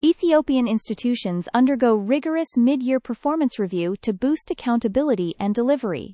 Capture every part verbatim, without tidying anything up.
Ethiopian institutions undergo rigorous mid-year performance review to boost accountability and delivery.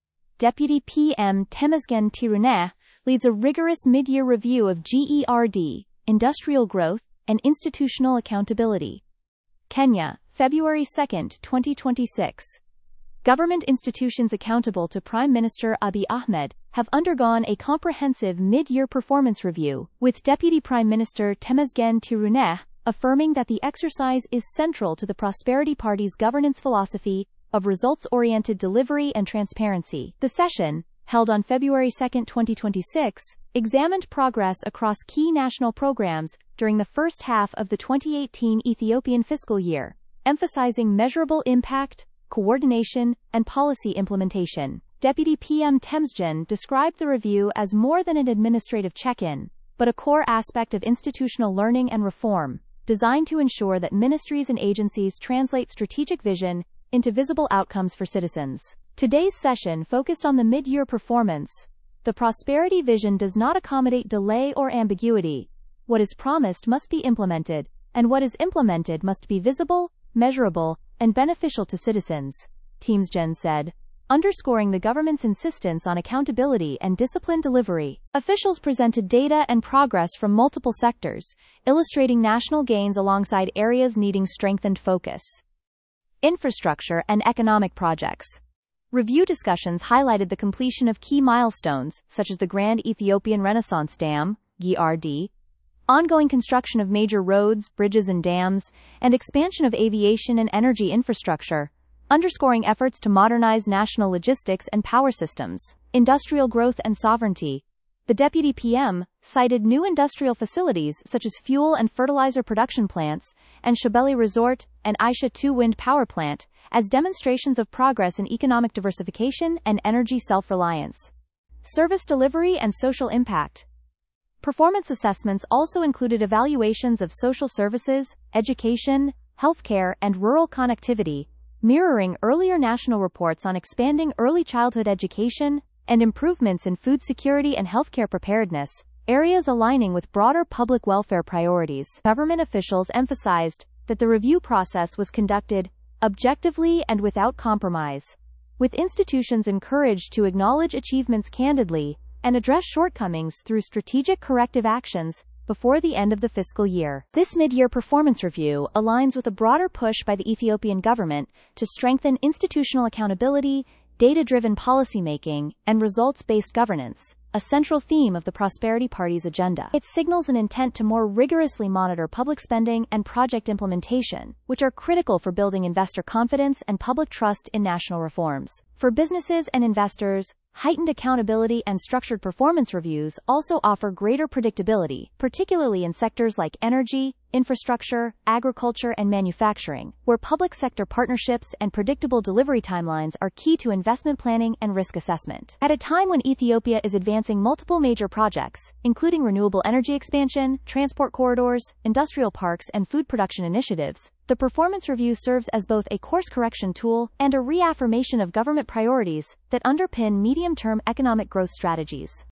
Deputy P M Temesgen Tiruneh leads a rigorous mid-year review of G E R D, industrial growth, and institutional accountability. Kenya, February second, twenty twenty-six. Government institutions accountable to Prime Minister Abiy Ahmed have undergone a comprehensive mid-year performance review, with Deputy Prime Minister Temesgen Tiruneh affirming that the exercise is central to the Prosperity Party's governance philosophy of results-oriented delivery and transparency. The session, held on February second, twenty twenty-six, examined progress across key national programs during the first half of the twenty eighteen Ethiopian fiscal year, emphasizing measurable impact, coordination, and policy implementation. Deputy P M Temesgen described the review as more than an administrative check-in, but a core aspect of institutional learning and reform, designed to ensure that ministries and agencies translate strategic vision into visible outcomes for citizens. Today's session focused on the mid-year performance. The prosperity vision does not accommodate delay or ambiguity. What is promised must be implemented, and what is implemented must be visible, measurable, and beneficial to citizens, Temesgen said, underscoring the government's insistence on accountability and disciplined delivery. Officials presented data and progress from multiple sectors, illustrating national gains alongside areas needing strengthened focus. Infrastructure and economic projects. Review discussions highlighted the completion of key milestones, such as the Grand Ethiopian Renaissance Dam, G E R D, ongoing construction of major roads, bridges and dams, and expansion of aviation and energy infrastructure, underscoring efforts to modernize national logistics and power systems. Industrial growth and sovereignty. The Deputy P M cited new industrial facilities such as fuel and fertilizer production plants, and Shabelle Resort and Aisha two wind power plant, as demonstrations of progress in economic diversification and energy self-reliance. Service delivery and social impact. Performance assessments also included evaluations of social services, education, healthcare, and rural connectivity, mirroring earlier national reports on expanding early childhood education and improvements in food security and healthcare preparedness, areas aligning with broader public welfare priorities. Government officials emphasized that the review process was conducted objectively and without compromise, with institutions encouraged to acknowledge achievements candidly and address shortcomings through strategic corrective actions before the end of the fiscal year. This mid-year performance review aligns with a broader push by the Ethiopian government to strengthen institutional accountability, data-driven policymaking, and results-based governance, a central theme of the Prosperity Party's agenda. It signals an intent to more rigorously monitor public spending and project implementation, which are critical for building investor confidence and public trust in national reforms. For businesses and investors, heightened accountability and structured performance reviews also offer greater predictability, particularly in sectors like energy, infrastructure, agriculture, and manufacturing, where public sector partnerships and predictable delivery timelines are key to investment planning and risk assessment. At a time when Ethiopia is advancing multiple major projects, including renewable energy expansion, transport corridors, industrial parks, and food production initiatives, the performance review serves as both a course correction tool and a reaffirmation of government priorities that underpin medium-term economic growth strategies.